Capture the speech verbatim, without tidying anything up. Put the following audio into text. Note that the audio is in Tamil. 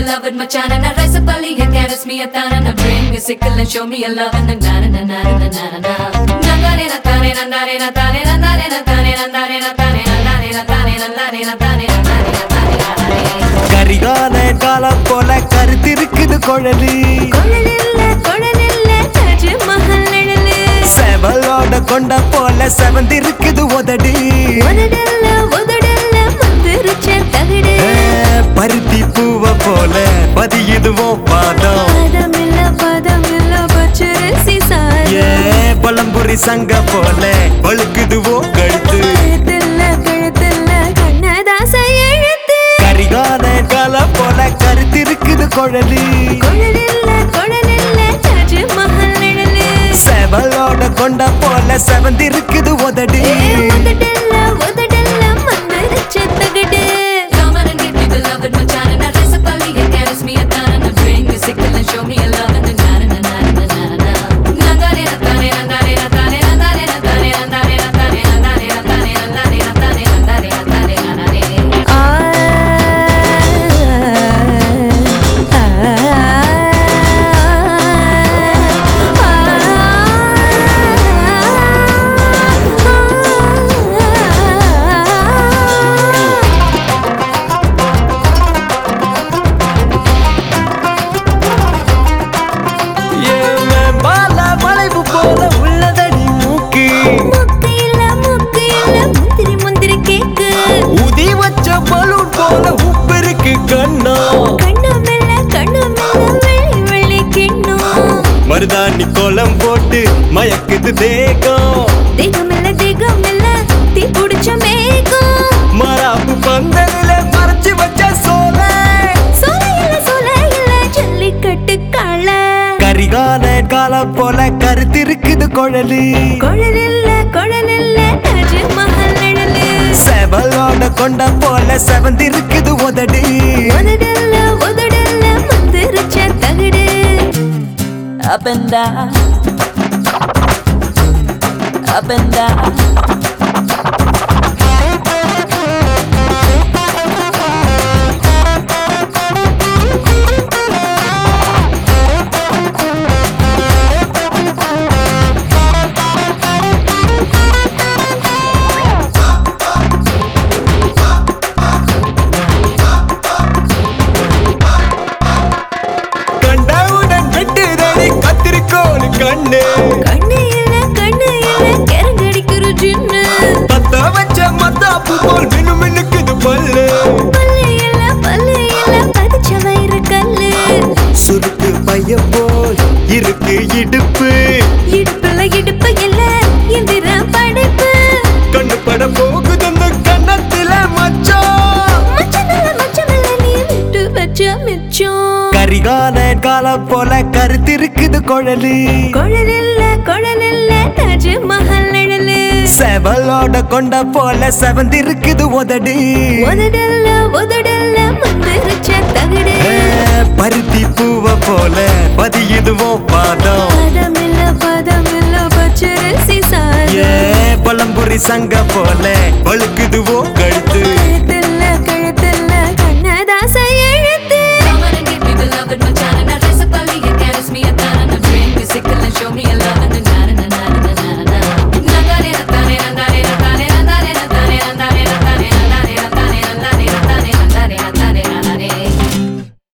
beloved Machan, and I rise up early and caress me a tan, and I bring a sickle and show me a love, and a na na na na na na na. Nandare na tane nandare na tane nandare na tane nandare na tane nandare na tane nandare na tane nandare na tane. Karikala காலம் போல கருத்திருக்குது குழலி குழலில்ல குழலில்ல தாஜ்மஹல் நிழலு செவலோட கொண்ட போல செவந்திருக்குது உதடி உதடல்ல உதடல்ல மந்திருச்ச தகடு பருத்தி பூவ போல பதியுதுவோ பாதம் பதமில்ல பதமில்ல பச்சரிசி சாதம் ஏ பழம்புரி சங்க போல பழுக்குதுவோ கழுத்து கழுத்தில்ல கழுத்தில்ல கண்ணதாச எழுத்து கரிகால காலம் போல கருத்திருக்குது குழலி குழலில்ல குழலில்ல தாஜ்மஹல் நிழலு செவலோட கொண்ட போல செவந்திருக்குது உதடி உதடல்ல உதடல்ல மந்திருச்ச தகடு. Come on and give me beloved Machan, and I rise up early and caress me a tan, and I bring a sickle and show me a love, and a na na na na na na na. Nandare na tane nandare na tane nandare na tane nandare na tane nandare na tane nandare na tane nandare na tane nandare. மருதாணி கோலம் போட்டு மயக்குது தேகம் தேகமில்ல தேகமில்ல தீ புடிச்ச மேகம் மராப்பு பந்தலில மறைச்சு வச்ச சோல சோலையில சோலையில ஜல்லிக்கட்டு காள கரிகால காலம் போல கருத்திருக்குது குழலி குழலில்ல குழலில்ல தாஜ்மஹல் நிழலு செவலோட கொண்ட போல செவந்திருக்குது உதடி உதடல்ல உதடல்ல மந்திருச்ச தகடு. Up and down, up and down. கண்ணு கண்ணு இல்ல கண்ணு இல்ல கரங்கடிக்குற ஜின்னு பத்த வச்ச மத்தாப்பு போல் மினு மினுக்குது பல்லு பல்லு இல்ல பல்லு இல்ல பதிச்ச வயிறு கல்லு சுருக்கு பைய போல் இருக்கு இடுப்பு இடுப்புல இடுப்பு இல்ல எந்திர படைப்பு கண்ணு பட போகுது அந்த கண்ணத்தில மச்சான் மச்சமில்ல மச்சமில்ல நீ விட்டு வச்ச மிச்சம் கரிகால காலம் போல கருத்திருக்குது குழலி குழலில்ல குழலில்ல தாஜ்மஹல் நிழலு செவலோட கொண்ட போல செவந்திருக்குது உதடி உதடல்ல உதடல்ல மந்திருச்ச தகடு பருத்தி பூவ போல பதியுதுவோ பாதம் பதமில்ல பதமில்ல பச்சரிசி சாதம் ஏ பழம்புரி சங்க போல